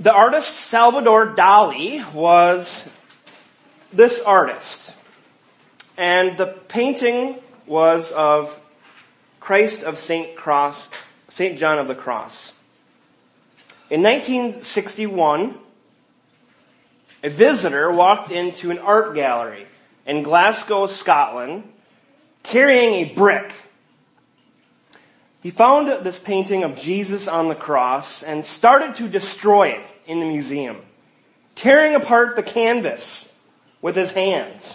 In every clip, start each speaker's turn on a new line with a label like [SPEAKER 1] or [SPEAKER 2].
[SPEAKER 1] The artist Salvador Dali was this artist, and the painting was of Christ of St. John of the Cross. In 1961, a visitor walked into an art gallery in Glasgow, Scotland, carrying a brick. He found this painting of Jesus on the cross and started to destroy it in the museum, tearing apart the canvas with his hands.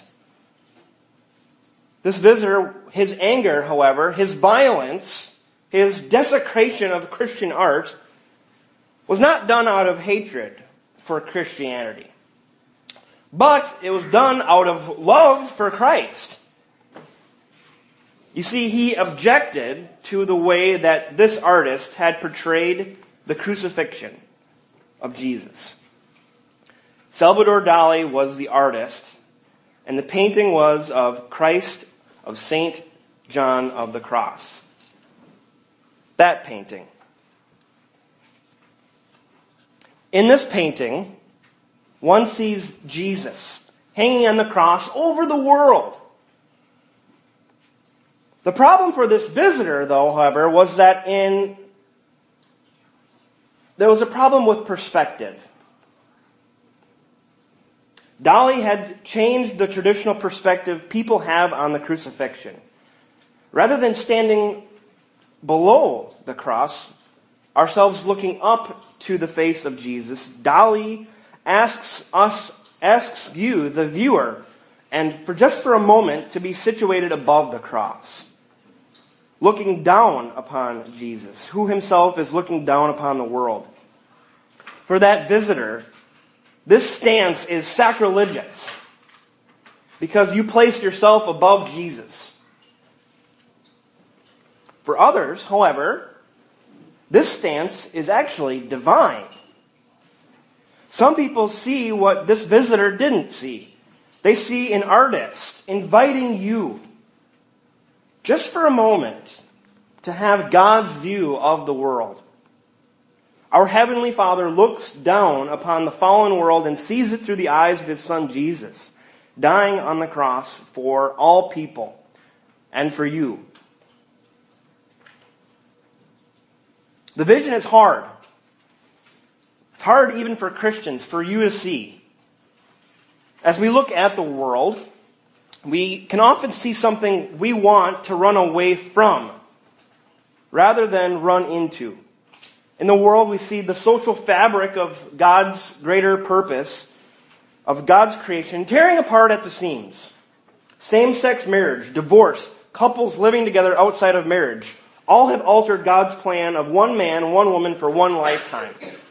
[SPEAKER 1] This visitor, his anger, however, his violence, his desecration of Christian art was not done out of hatred for Christianity, but it was done out of love for Christ. You see, he objected to the way that this artist had portrayed the crucifixion of Jesus. Salvador Dali was the artist, and the painting was of Christ of St. John of the Cross. That painting. In this painting, one sees Jesus hanging on the cross over the world. The problem for this visitor, though, however, was that there was a problem with perspective. Dali had changed the traditional perspective people have on the crucifixion. Rather than standing below the cross, ourselves looking up to the face of Jesus, Dali asks you, the viewer, and for a moment, to be situated above the cross, looking down upon Jesus, who himself is looking down upon the world. For that visitor, this stance is sacrilegious because you placed yourself above Jesus. For others, however, this stance is actually divine. Some people see what this visitor didn't see. They see an artist inviting you, just for a moment, to have God's view of the world. Our Heavenly Father looks down upon the fallen world and sees it through the eyes of His Son Jesus, dying on the cross for all people and for you. The vision is hard. It's hard even for Christians, for you to see. As we look at the world, we can often see something we want to run away from, rather than run into. In the world, we see the social fabric of God's greater purpose, of God's creation, tearing apart at the seams. Same-sex marriage, divorce, couples living together outside of marriage, all have altered God's plan of one man and one woman for one lifetime.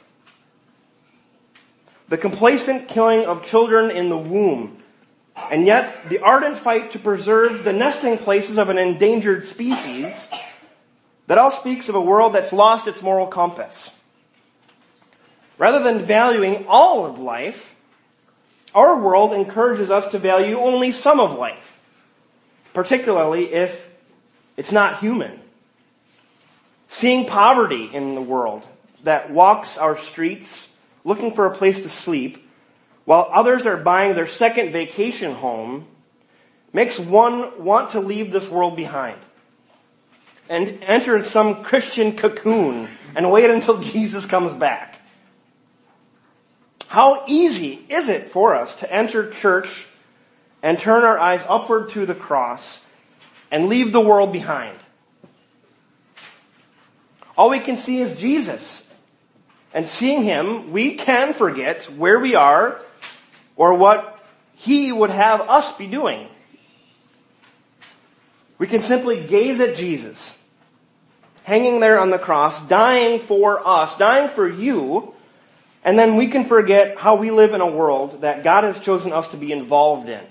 [SPEAKER 1] The complacent killing of children in the womb, and yet the ardent fight to preserve the nesting places of an endangered species, that all speaks of a world that's lost its moral compass. Rather than valuing all of life, our world encourages us to value only some of life, particularly if it's not human. Seeing poverty in the world that walks our streets looking for a place to sleep, while others are buying their second vacation home, makes one want to leave this world behind and enter some Christian cocoon and wait until Jesus comes back. How easy is it for us to enter church and turn our eyes upward to the cross and leave the world behind? All we can see is Jesus. And seeing Him, we can forget where we are or what He would have us be doing. We can simply gaze at Jesus, hanging there on the cross, dying for us, dying for you, and then we can forget how we live in a world that God has chosen us to be involved in.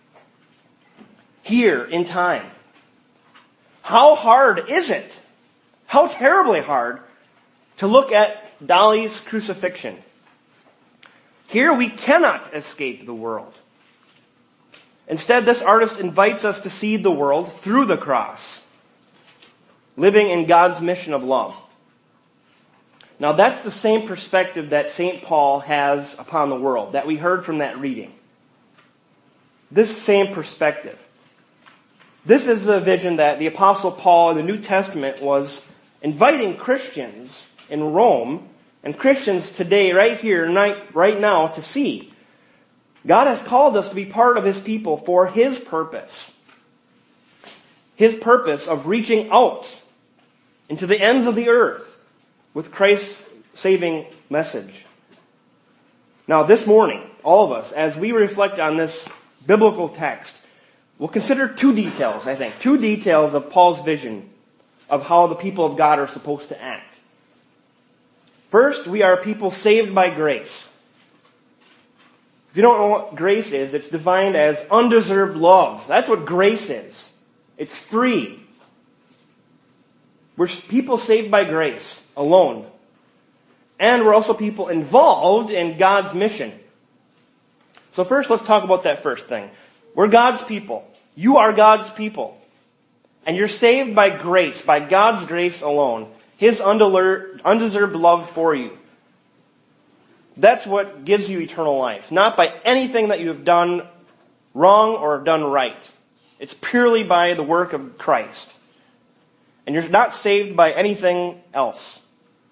[SPEAKER 1] Here, in time. How hard is it? How terribly hard to look at Dali's crucifixion. Here we cannot escape the world. Instead, this artist invites us to see the world through the cross, living in God's mission of love. Now that's the same perspective that St. Paul has upon the world, that we heard from that reading. This same perspective. This is the vision that the Apostle Paul in the New Testament was inviting Christians in Rome and Christians today, right here, right now, to see. God has called us to be part of His people for His purpose. His purpose of reaching out into the ends of the earth with Christ's saving message. Now this morning, all of us, as we reflect on this biblical text, we'll consider two details of Paul's vision of how the people of God are supposed to act. First, we are people saved by grace. If you don't know what grace is, it's defined as undeserved love. That's what grace is. It's free. We're people saved by grace alone. And we're also people involved in God's mission. So first, let's talk about that first thing. We're God's people. You are God's people. And you're saved by grace, by God's grace alone. His undeserved love for you. That's what gives you eternal life. Not by anything that you have done wrong or done right. It's purely by the work of Christ. And you're not saved by anything else.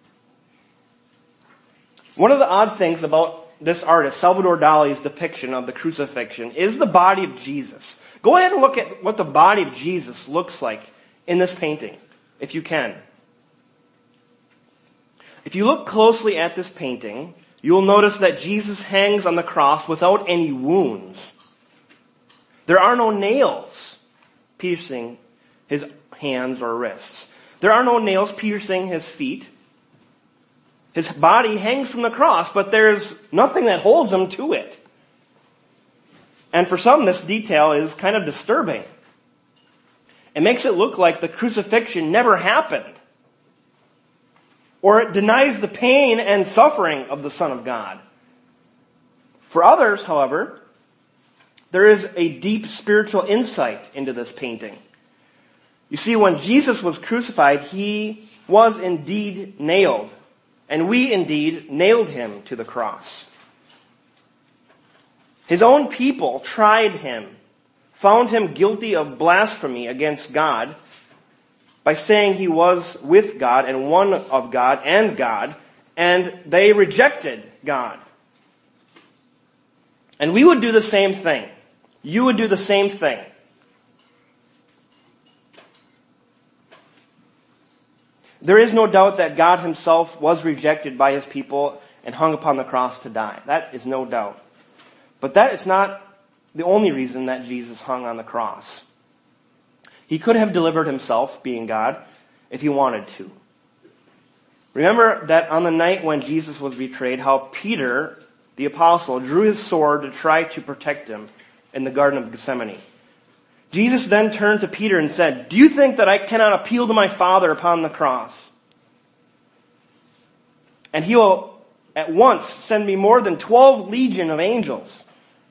[SPEAKER 1] One of the odd things about this artist, Salvador Dali's depiction of the crucifixion, is the body of Jesus. Go ahead and look at what the body of Jesus looks like in this painting, if you can. If you look closely at this painting, you'll notice that Jesus hangs on the cross without any wounds. There are no nails piercing His hands or wrists. There are no nails piercing His feet. His body hangs from the cross, but there's nothing that holds Him to it. And for some, this detail is kind of disturbing. It makes it look like the crucifixion never happened. Or it denies the pain and suffering of the Son of God. For others, however, there is a deep spiritual insight into this painting. You see, when Jesus was crucified, He was indeed nailed. And we indeed nailed Him to the cross. His own people tried Him, found Him guilty of blasphemy against God by saying He was with God and one of God, and they rejected God. And we would do the same thing. You would do the same thing. There is no doubt that God Himself was rejected by His people and hung upon the cross to die. That is no doubt. But that is not the only reason that Jesus hung on the cross. He could have delivered Himself, being God, if He wanted to. Remember that on the night when Jesus was betrayed, how Peter, the apostle, drew his sword to try to protect Him in the Garden of Gethsemane. Jesus then turned to Peter and said, "Do you think that I cannot appeal to my Father upon the cross? And He will at once send me more than 12 legion of angels."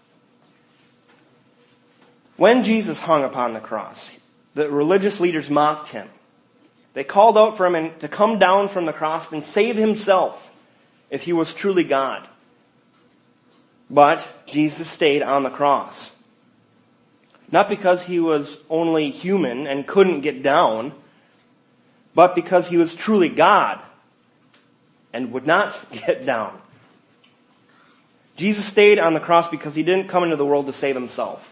[SPEAKER 1] When Jesus hung upon the cross, the religious leaders mocked Him. They called out for Him to come down from the cross and save Himself if He was truly God. But Jesus stayed on the cross. Not because He was only human and couldn't get down, but because He was truly God and would not get down. Jesus stayed on the cross because He didn't come into the world to save Himself.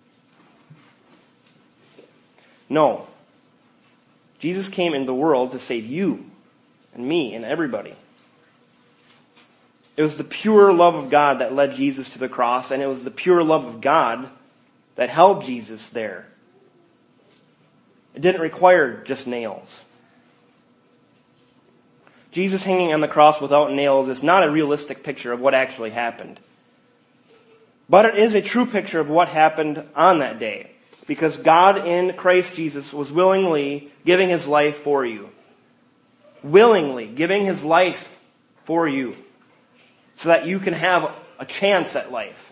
[SPEAKER 1] No. Jesus came into the world to save you and me and everybody. It was the pure love of God that led Jesus to the cross, and it was the pure love of God that held Jesus there. It didn't require just nails. Jesus hanging on the cross without nails is not a realistic picture of what actually happened. But it is a true picture of what happened on that day. Because God in Christ Jesus was willingly giving His life for you. Willingly giving His life for you. So that you can have a chance at life.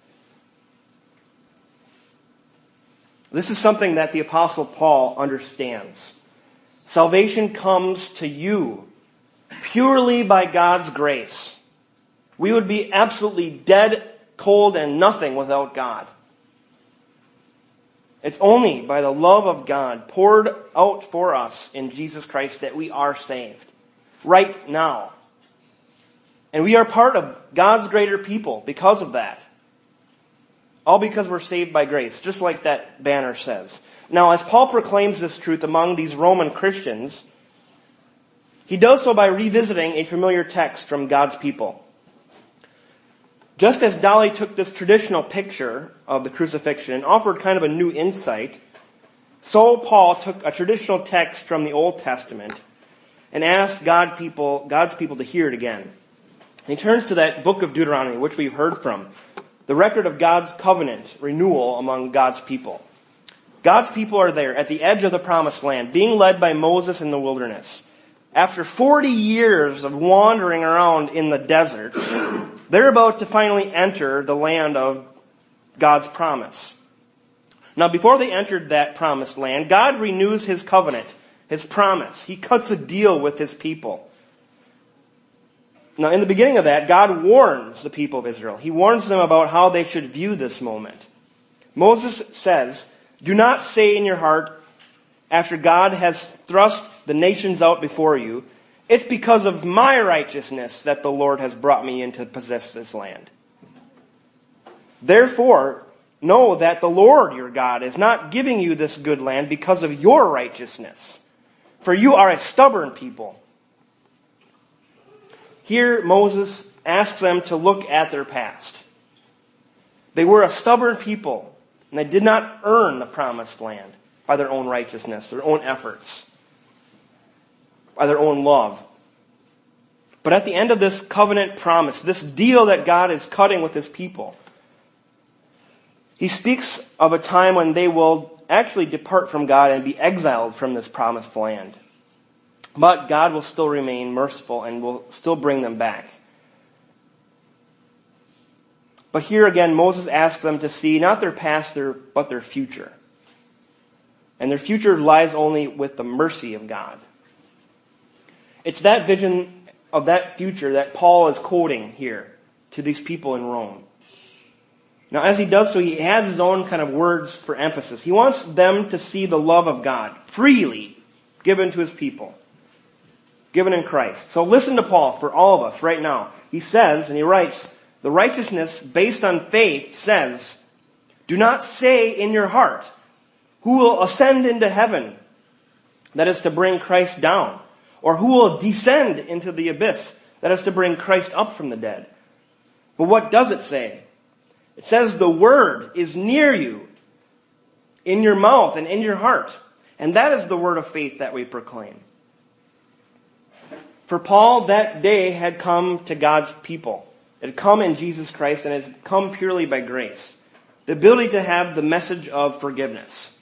[SPEAKER 1] This is something that the Apostle Paul understands. Salvation comes to you purely by God's grace. We would be absolutely dead, cold, and nothing without God. It's only by the love of God poured out for us in Jesus Christ that we are saved. Right now. And we are part of God's greater people because of that. All because we're saved by grace, just like that banner says. Now, as Paul proclaims this truth among these Roman Christians, he does so by revisiting a familiar text from God's people. Just as Dali took this traditional picture of the crucifixion and offered kind of a new insight, so Paul took a traditional text from the Old Testament and asked God's people to hear it again. And he turns to that book of Deuteronomy, which we've heard from, the record of God's covenant renewal among God's people. God's people are there at the edge of the promised land, being led by Moses in the wilderness. After 40 years of wandering around in the desert, they're about to finally enter the land of God's promise. Now, before they entered that promised land, God renews His covenant, His promise. He cuts a deal with His people. Now, in the beginning of that, God warns the people of Israel. He warns them about how they should view this moment. Moses says, "Do not say in your heart, after God has thrust the nations out before you, it's because of my righteousness that the Lord has brought me in to possess this land. Therefore, know that the Lord your God is not giving you this good land because of your righteousness, for you are a stubborn people." Here, Moses asks them to look at their past. They were a stubborn people, and they did not earn the promised land by their own righteousness, their own efforts, by their own love. But at the end of this covenant promise, this deal that God is cutting with His people, He speaks of a time when they will actually depart from God and be exiled from this promised land. But God will still remain merciful and will still bring them back. But here again, Moses asks them to see not their past, but their future. And their future lies only with the mercy of God. It's that vision of that future that Paul is quoting here to these people in Rome. Now, as he does so, he has his own kind of words for emphasis. He wants them to see the love of God freely given to His people, given in Christ. So listen to Paul for all of us right now. He says, and he writes, "The righteousness based on faith says, do not say in your heart, who will ascend into heaven? That is to bring Christ down. Or who will descend into the abyss? That is to bring Christ up from the dead." But what does it say? It says the word is near you, in your mouth and in your heart. And that is the word of faith that we proclaim. For Paul, that day had come to God's people. It had come in Jesus Christ, and it had come purely by grace. The ability to have the message of forgiveness.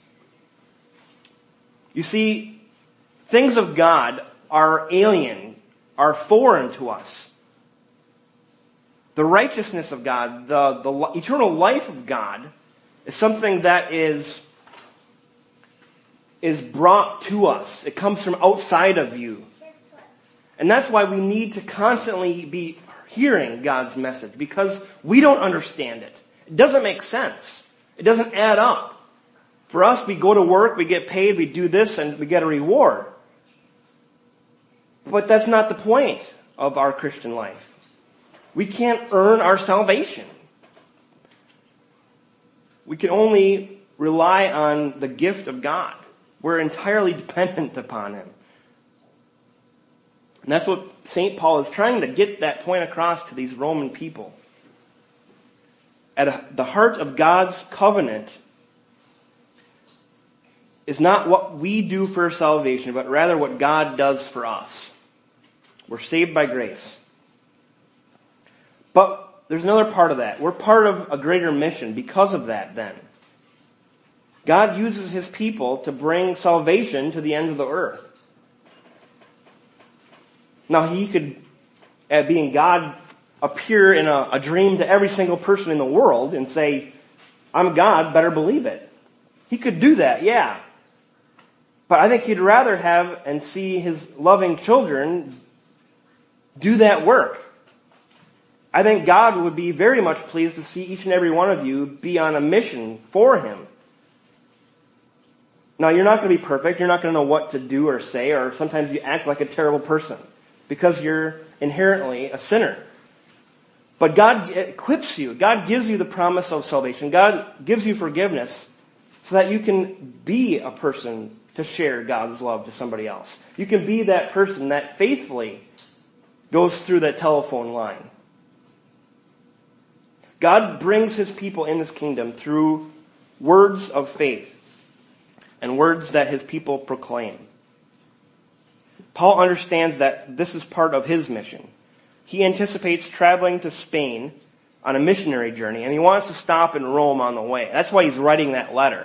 [SPEAKER 1] You see, things of God are alien, are foreign to us. The righteousness of God, the eternal life of God, is something that is brought to us. It comes from outside of you. And that's why we need to constantly be hearing God's message, because we don't understand it. It doesn't make sense. It doesn't add up. For us, we go to work, we get paid, we do this, and we get a reward. But that's not the point of our Christian life. We can't earn our salvation. We can only rely on the gift of God. We're entirely dependent upon Him. And that's what St. Paul is trying to get that point across to these Roman people. At the heart of God's covenant is not what we do for salvation, but rather what God does for us. We're saved by grace. But there's another part of that. We're part of a greater mission because of that then. God uses His people to bring salvation to the end of the earth. Now, He could, being God, appear in a dream to every single person in the world and say, "I'm God, better believe it." He could do that, yeah. But I think He'd rather have and see His loving children do that work. I think God would be very much pleased to see each and every one of you be on a mission for Him. Now, you're not going to be perfect. You're not going to know what to do or say, or sometimes you act like a terrible person because you're inherently a sinner. But God equips you. God gives you the promise of salvation. God gives you forgiveness so that you can be a person to share God's love to somebody else. You can be that person that faithfully goes through that telephone line. God brings His people in His kingdom through words of faith and words that His people proclaim. Paul understands that this is part of his mission. He anticipates traveling to Spain on a missionary journey, and he wants to stop in Rome on the way. That's why he's writing that letter.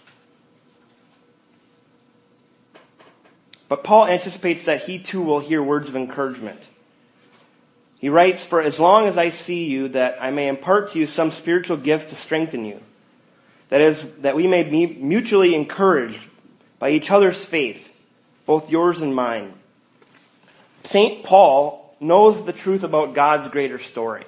[SPEAKER 1] But Paul anticipates that he too will hear words of encouragement. He writes, "For as long as I see you, that I may impart to you some spiritual gift to strengthen you. That is, that we may be mutually encouraged by each other's faith, both yours and mine." St. Paul knows the truth about God's greater story.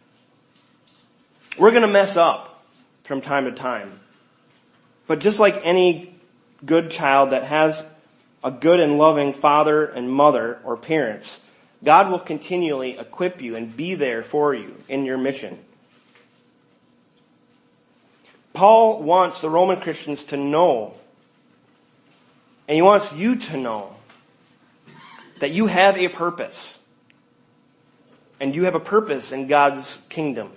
[SPEAKER 1] We're going to mess up from time to time. But just like any good child that has a good and loving father and mother or parents, God will continually equip you and be there for you in your mission. Paul wants the Roman Christians to know, and he wants you to know, that you have a purpose. And you have a purpose in God's kingdom.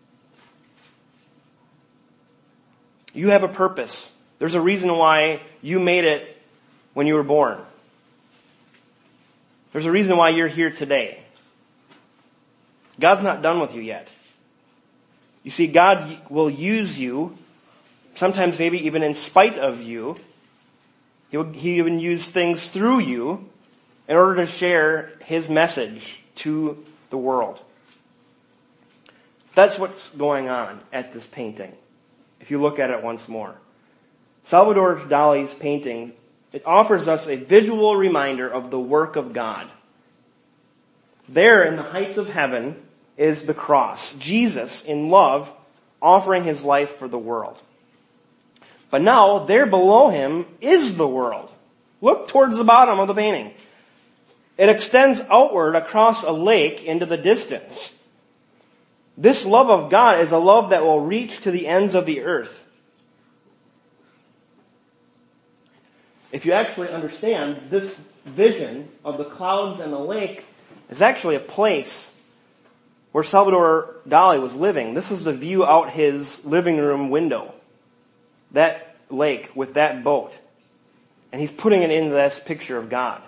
[SPEAKER 1] You have a purpose. There's a reason why you made it when you were born. There's a reason why you're here today. God's not done with you yet. You see, God will use you, sometimes maybe even in spite of you. He even use things through you in order to share His message to the world. That's what's going on at this painting, if you look at it once more. Salvador Dali's painting, it offers us a visual reminder of the work of God. There in the heights of heaven is the cross. Jesus, in love, offering His life for the world. But now, there below Him is the world. Look towards the bottom of the painting. It extends outward across a lake into the distance. This love of God is a love that will reach to the ends of the earth. If you actually understand, this vision of the clouds and the lake is actually a place where Salvador Dali was living. This is the view out his living room window. That lake with that boat. And he's putting it into this picture of God.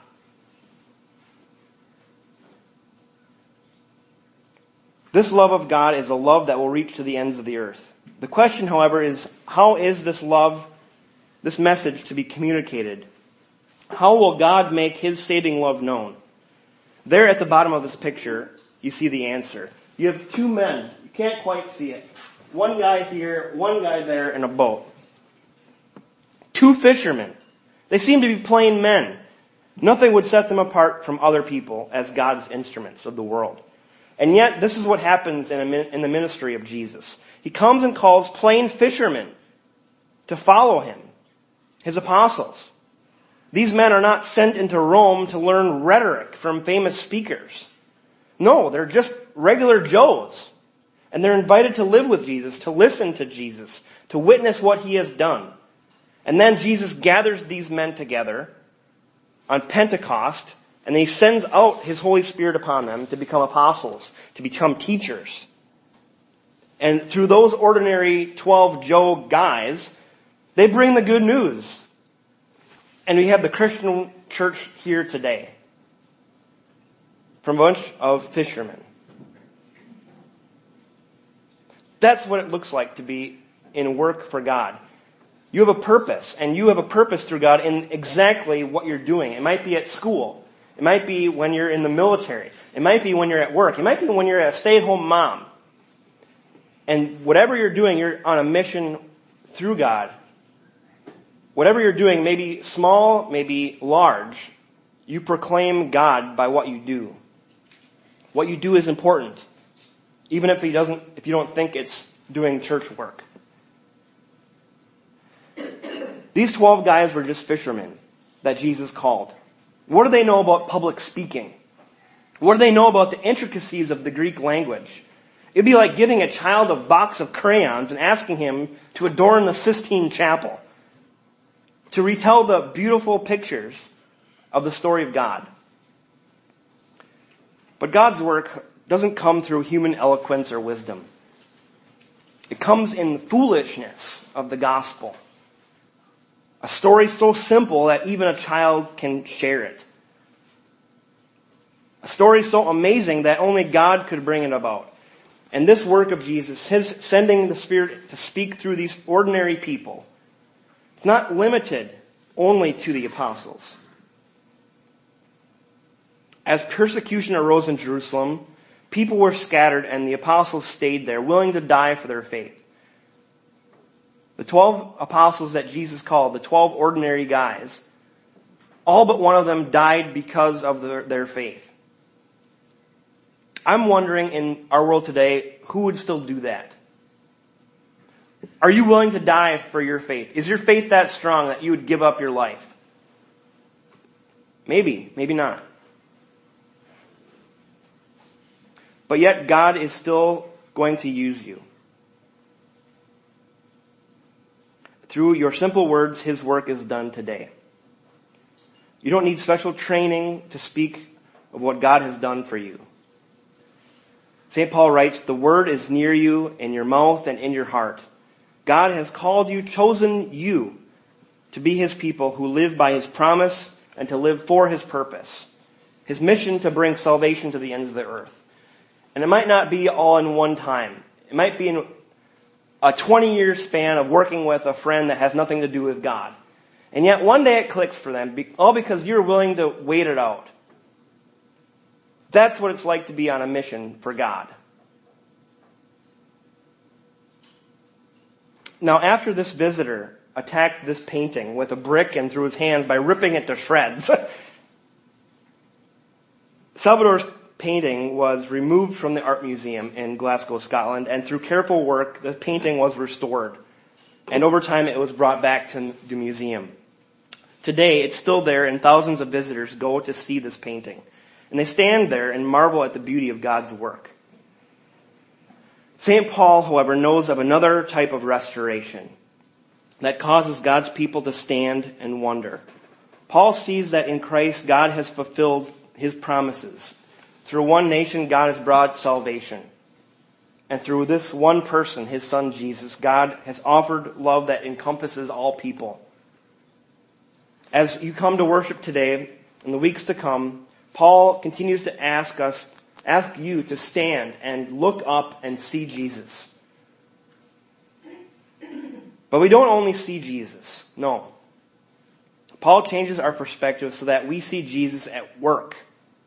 [SPEAKER 1] This love of God is a love that will reach to the ends of the earth. The question, however, is how is this love, this message to be communicated? How will God make His saving love known? There at the bottom of this picture, you see the answer. You have two men. You can't quite see it. One guy here, one guy there in a boat. Two fishermen. They seem to be plain men. Nothing would set them apart from other people as God's instruments of the world. And yet, this is what happens in the ministry of Jesus. He comes and calls plain fishermen to follow Him, His apostles. These men are not sent into Rome to learn rhetoric from famous speakers. No, they're just regular Joes. And they're invited to live with Jesus, to listen to Jesus, to witness what He has done. And then Jesus gathers these men together on Pentecost, and He sends out His Holy Spirit upon them to become apostles, to become teachers. And through those ordinary 12 Joe guys, they bring the good news. And we have the Christian church here today. From a bunch of fishermen. That's what it looks like to be in work for God. You have a purpose, and you have a purpose through God in exactly what you're doing. It might be at school. It might be when you're in the military. It might be when you're at work. It might be when you're a stay-at-home mom. And whatever you're doing, you're on a mission through God. Whatever you're doing, maybe small, maybe large, you proclaim God by what you do. What you do is important, even if you don't think it's doing church work. These 12 guys were just fishermen that Jesus called. What do they know about public speaking? What do they know about the intricacies of the Greek language? It'd be like giving a child a box of crayons and asking him to adorn the Sistine Chapel, to retell the beautiful pictures of the story of God. But God's work doesn't come through human eloquence or wisdom. It comes in the foolishness of the gospel. A story so simple that even a child can share it. A story so amazing that only God could bring it about. And this work of Jesus, his sending the Spirit to speak through these ordinary people, it's not limited only to the apostles. As persecution arose in Jerusalem, people were scattered and the apostles stayed there, willing to die for their faith. The 12 apostles that Jesus called, the 12 ordinary guys, all but one of them died because of their faith. I'm wondering in our world today, who would still do that? Are you willing to die for your faith? Is your faith that strong that you would give up your life? Maybe, maybe not. But yet God is still going to use you. Through your simple words, his work is done today. You don't need special training to speak of what God has done for you. St. Paul writes, the word is near you, in your mouth and in your heart. God has called you, chosen you to be his people who live by his promise and to live for his purpose. His mission to bring salvation to the ends of the earth. And it might not be all in one time. It might be in a 20-year span of working with a friend that has nothing to do with God. And yet one day it clicks for them, all because you're willing to wait it out. That's what it's like to be on a mission for God. Now, after this visitor attacked this painting with a brick and through his hands by ripping it to shreds, Salvador's painting was removed from the art museum in Glasgow, Scotland, and through careful work, the painting was restored. And over time, it was brought back to the museum. Today, it's still there, and thousands of visitors go to see this painting. And they stand there and marvel at the beauty of God's work. St. Paul, however, knows of another type of restoration that causes God's people to stand and wonder. Paul sees that in Christ, God has fulfilled his promises. Through one nation, God has brought salvation. And through this one person, his son Jesus, God has offered love that encompasses all people. As you come to worship today, in the weeks to come, Paul continues to ask you to stand and look up and see Jesus. But we don't only see Jesus. No. Paul changes our perspective so that we see Jesus at work.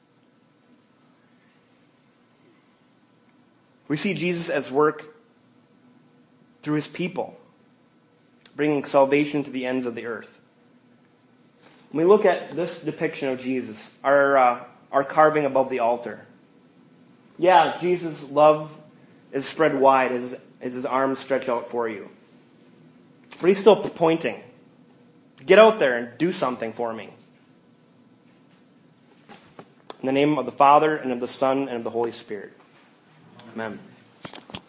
[SPEAKER 1] We see Jesus as work through his people, bringing salvation to the ends of the earth. When we look at this depiction of Jesus, our carving above the altar, yeah, Jesus' love is spread wide as his arms stretch out for you. But he's still pointing. Get out there and do something for me. In the name of the Father, and of the Son, and of the Holy Spirit. Amen.